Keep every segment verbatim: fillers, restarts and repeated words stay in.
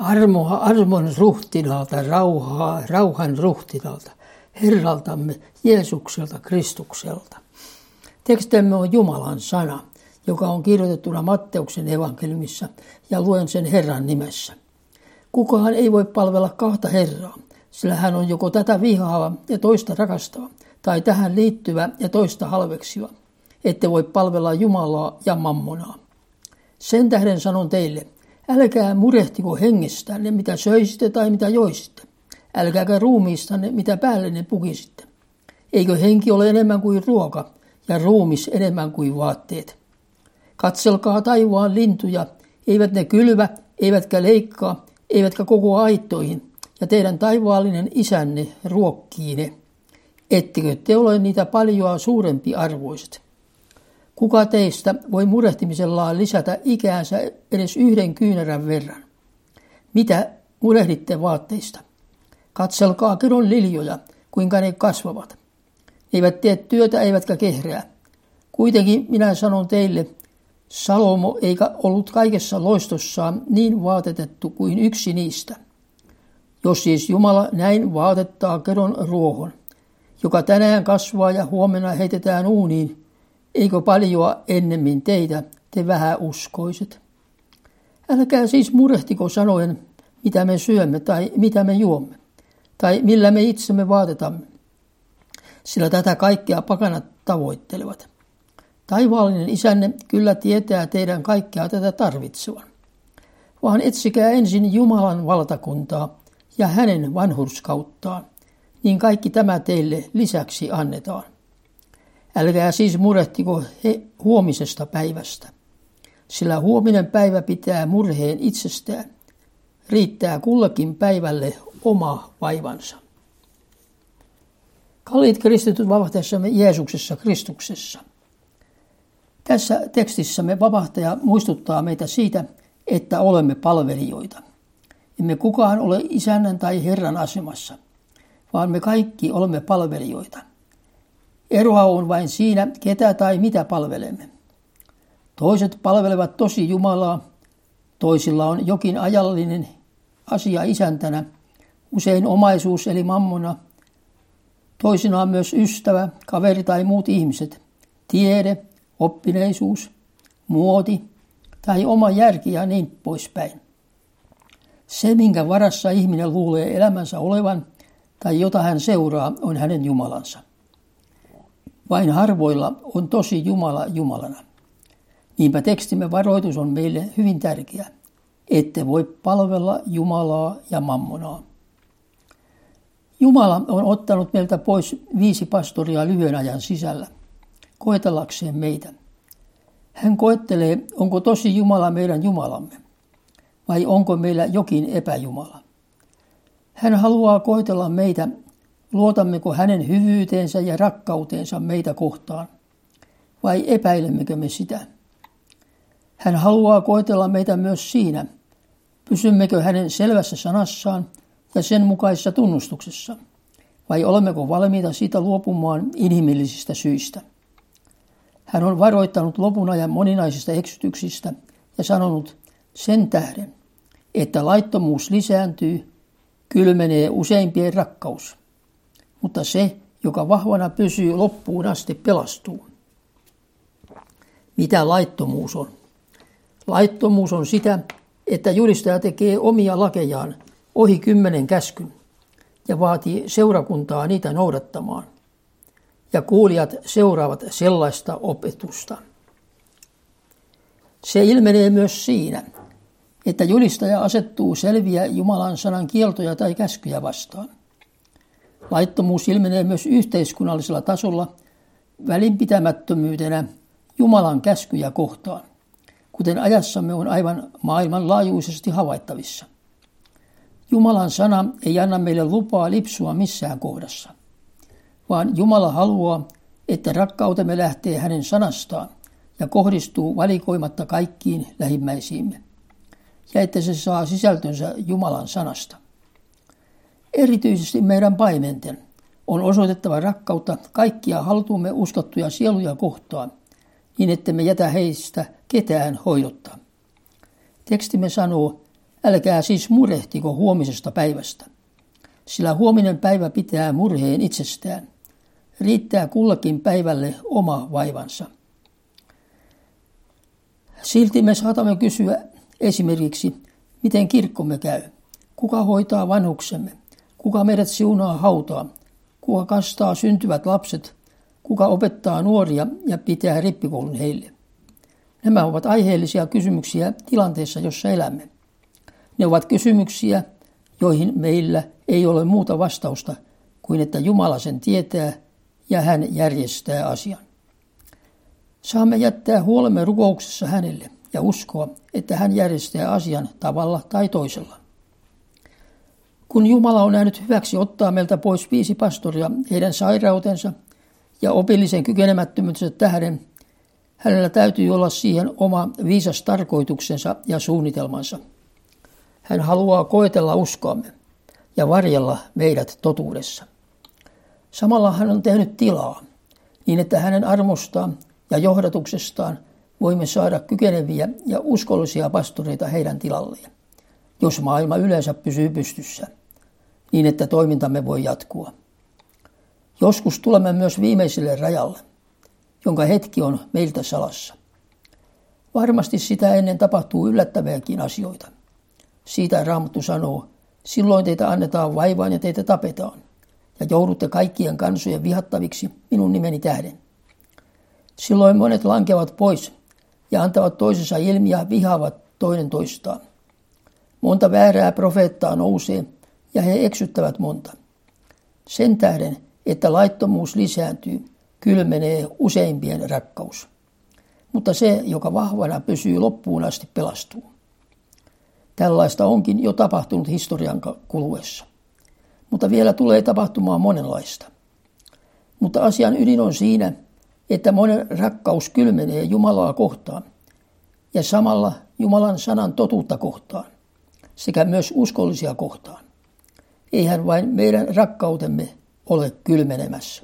Armo, armon ruhtinaalta, rauhaa, rauhan ruhtinaalta, Herraltamme Jeesukselta Kristukselta. Tekstimme on Jumalan sana, joka on kirjoitettuna Matteuksen evankeliumissa, ja luen sen Herran nimessä. Kukaan ei voi palvella kahta Herraa, sillä hän on joko tätä vihaava ja toista rakastava, tai tähän liittyvä ja toista halveksiva. Ette voi palvella Jumalaa ja mammonaa. Sen tähden sanon teille, älkää murehtiko hengestänne, mitä söisitte tai mitä joisitte. Älkääkä ruumiistanne, mitä päällenne pukisitte. Eikö henki ole enemmän kuin ruoka ja ruumis enemmän kuin vaatteet? Katselkaa taivaan lintuja, eivät ne kylvä, eivätkä leikkaa, eivätkä koko aittoihin, ja teidän taivaallinen isänne ruokkii ne. Ettekö te ole niitä paljoa suurempi arvoiset? Kuka teistä voi murehtimisellaan lisätä ikäänsä edes yhden kyynärän verran? Mitä murehditte vaatteista? Katselkaa kedon liljoja, kuinka ne kasvavat. Ne eivät tee työtä eivätkä kehrää. Kuitenkin minä sanon teille, Salomo eikä ollut kaikessa loistossaan niin vaatetettu kuin yksi niistä. Jos siis Jumala näin vaatettaa kedon ruohon, joka tänään kasvaa ja huomenna heitetään uuniin, eikö paljoa ennemmin teitä, te vähäuskoiset? Älkää siis murehtiko sanoen, mitä me syömme tai mitä me juomme, tai millä me itsemme vaatetamme, sillä tätä kaikkea pakanat tavoittelevat. Taivaallinen isänne kyllä tietää teidän kaikkea tätä tarvitsevan, vaan etsikää ensin Jumalan valtakuntaa ja hänen vanhurskauttaan, niin kaikki tämä teille lisäksi annetaan. Älkää siis murehtiko he huomisesta päivästä, sillä huominen päivä pitää murheen itsestään. Riittää kullakin päivälle oma vaivansa. Kalliit kristitut vapahtajamme Jeesuksessa Kristuksessa. Tässä tekstissämme vapahtaja muistuttaa meitä siitä, että olemme palvelijoita. Emme kukaan ole isännän tai Herran asemassa, vaan me kaikki olemme palvelijoita. Eroa on vain siinä, ketä tai mitä palvelemme. Toiset palvelevat tosi Jumalaa, toisilla on jokin ajallinen asia isäntänä, usein omaisuus eli mammona, toisinaan myös ystävä, kaveri tai muut ihmiset, tiede, oppineisuus, muoti tai oma järki ja niin poispäin. Se, minkä varassa ihminen luulee elämänsä olevan tai jota hän seuraa, on hänen Jumalansa. Vain harvoilla on tosi Jumala Jumalana. Niinpä tekstimme varoitus on meille hyvin tärkeä. Ette voi palvella Jumalaa ja mammonaa. Jumala on ottanut meiltä pois viisi pastoria lyhyen ajan sisällä, koetellakseen meitä. Hän koettelee, onko tosi Jumala meidän Jumalamme, vai onko meillä jokin epäjumala. Hän haluaa koetella meitä, luotammeko hänen hyvyyteensä ja rakkauteensa meitä kohtaan, vai epäilemmekö me sitä. Hän haluaa koetella meitä myös siinä, pysymmekö hänen selvässä sanassaan ja sen mukaisessa tunnustuksessa, vai olemmeko valmiita siitä luopumaan inhimillisistä syistä. Hän on varoittanut lopun ajan moninaisista eksytyksistä ja sanonut sen tähden, että laittomuus lisääntyy, kylmenee useimpien rakkaus, mutta se, joka vahvana pysyy loppuun asti, pelastuu. Mitä laittomuus on? Laittomuus on sitä, että julistaja tekee omia lakejaan ohi kymmenen käskyn ja vaatii seurakuntaa niitä noudattamaan. Ja kuulijat seuraavat sellaista opetusta. Se ilmenee myös siinä, että julistaja asettuu selviä Jumalan sanan kieltoja tai käskyjä vastaan. Laittomuus ilmenee myös yhteiskunnallisella tasolla välinpitämättömyytenä Jumalan käskyjä kohtaan, kuten ajassamme on aivan maailmanlaajuisesti havaittavissa. Jumalan sana ei anna meille lupaa lipsua missään kohdassa, vaan Jumala haluaa, että rakkautemme lähtee hänen sanastaan ja kohdistuu valikoimatta kaikkiin lähimmäisiimme, ja että se saa sisältönsä Jumalan sanasta. Erityisesti meidän paimenten on osoitettava rakkautta kaikkia haltuumme uskottuja sieluja kohtaan, niin että me jätä heistä ketään hoidotta. Tekstimme sanoo, Älkää siis murehtiko huomisesta päivästä, sillä huominen päivä pitää murheen itsestään. Riittää kullakin päivälle oma vaivansa. Silti me saatamme kysyä esimerkiksi, miten kirkkomme käy, kuka hoitaa vanhuksemme, kuka meidät siunaa hautaa, kuka kastaa syntyvät lapset, kuka opettaa nuoria ja pitää rippikoulun heille. Nämä ovat aiheellisia kysymyksiä tilanteessa, jossa elämme. Ne ovat kysymyksiä, joihin meillä ei ole muuta vastausta kuin että Jumala sen tietää ja hän järjestää asian. Saamme jättää huolemme rukouksessa hänelle ja uskoa, että hän järjestää asian tavalla tai toisella. Kun Jumala on nähnyt hyväksi ottaa meiltä pois viisi pastoria heidän sairautensa ja opillisen kykenemättömyytensä tähden, hänellä täytyy olla siihen oma viisas tarkoituksensa ja suunnitelmansa. Hän haluaa koetella uskoamme ja varjella meidät totuudessa. Samalla hän on tehnyt tilaa, niin että hänen armostaan ja johdatuksestaan voimme saada kykeneviä ja uskollisia pastoreita heidän tilalleen, jos maailma yleensä pysyy pystyssä, niin että toimintamme voi jatkua. Joskus tulemme myös viimeiselle rajalle, jonka hetki on meiltä salassa. Varmasti sitä ennen tapahtuu yllättäviäkin asioita. Siitä Raamattu sanoo, silloin teitä annetaan vaivaan ja teitä tapetaan, ja joudutte kaikkien kansojen vihattaviksi minun nimeni tähden. Silloin monet lankevat pois ja antavat toisensa ilmi ja vihaavat toinen toistaan. Monta väärää profeettaa nousee ja he eksyttävät monta. Sen tähden, että laittomuus lisääntyy, kylmenee useimpien rakkaus. Mutta se, joka vahvana pysyy loppuun asti, pelastuu. Tällaista onkin jo tapahtunut historian kuluessa. Mutta vielä tulee tapahtumaan monenlaista. Mutta asian ydin on siinä, että monen rakkaus kylmenee Jumalaa kohtaan ja samalla Jumalan sanan totuutta kohtaan sekä myös uskollisia kohtaan. Eihän vain meidän rakkautemme ole kylmenemässä.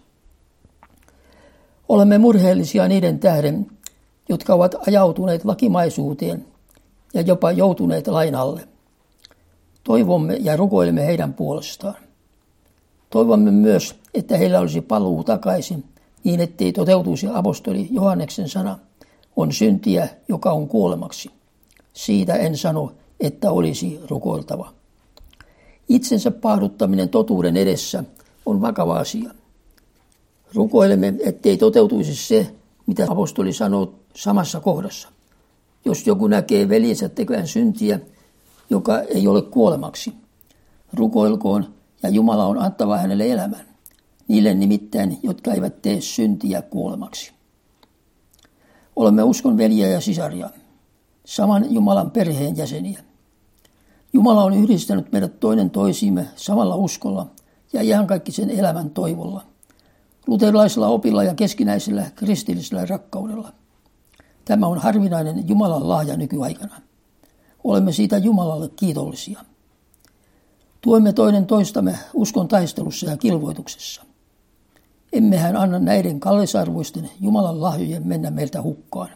Olemme murheellisia niiden tähden, jotka ovat ajautuneet lakimaisuuteen ja jopa joutuneet lain alle. Toivomme ja rukoilemme heidän puolestaan. Toivomme myös, että heillä olisi paluu takaisin, niin ettei toteutuisi apostoli Johanneksen sana, on syntiä, joka on kuolemaksi. Siitä en sano, että olisi rukoiltava. Itsensä pahduttaminen totuuden edessä on vakava asia. Rukoilemme, ettei toteutuisi se, mitä apostoli sanoo samassa kohdassa. Jos joku näkee veljensä tekevän syntiä, joka ei ole kuolemaksi, rukoilkoon ja Jumala on antava hänelle elämän. Niille nimittäin, jotka eivät tee syntiä kuolemaksi. Olemme uskon veljiä ja sisaria, saman Jumalan perheen jäseniä. Jumala on yhdistänyt meidät toinen toisiimme samalla uskolla ja iankaikkisen elämän toivolla, luterilaisella opilla ja keskinäisellä kristillisellä rakkaudella. Tämä on harvinainen Jumalan lahja nykyaikana. Olemme siitä Jumalalle kiitollisia. Tuemme toinen toistamme uskon taistelussa ja kilvoituksessa. Emmehän anna näiden kallisarvoisten Jumalan lahjojen mennä meiltä hukkaan.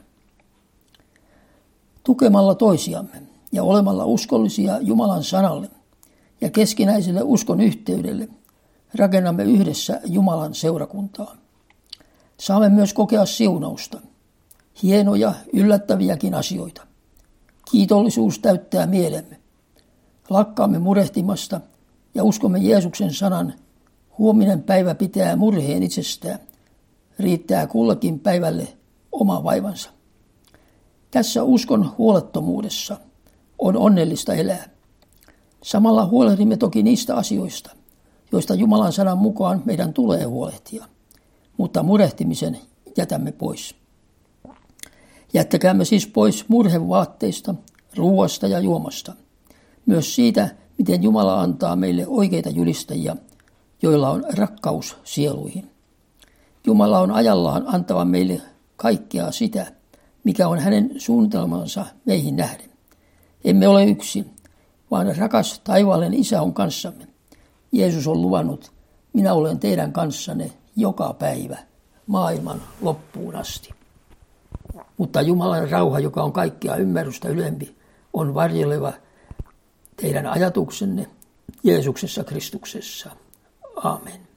Tukemalla toisiamme ja olemalla uskollisia Jumalan sanalle ja keskinäiselle uskon yhteydelle rakennamme yhdessä Jumalan seurakuntaa. Saamme myös kokea siunausta, hienoja, yllättäviäkin asioita. Kiitollisuus täyttää mielemme. Lakkaamme murehtimasta ja uskomme Jeesuksen sanan, huominen päivä pitää murheen itsestään, riittää kullakin päivälle oma vaivansa. Tässä uskon huolettomuudessa on onnellista elää. Samalla huolehdimme toki niistä asioista, joista Jumalan sanan mukaan meidän tulee huolehtia, mutta murehtimisen jätämme pois. Jättäkäämme siis pois murhevaatteista, ruuasta ja juomasta. Myös siitä, miten Jumala antaa meille oikeita julistajia, joilla on rakkaus sieluihin. Jumala on ajallaan antava meille kaikkea sitä, mikä on hänen suunnitelmansa meihin nähden. Emme ole yksin, vaan rakas taivaallinen Isä on kanssamme. Jeesus on luvannut, minä olen teidän kanssanne joka päivä maailman loppuun asti. Mutta Jumalan rauha, joka on kaikkea ymmärrystä ylempi, on varjeleva teidän ajatuksenne Jeesuksessa Kristuksessa. Aamen.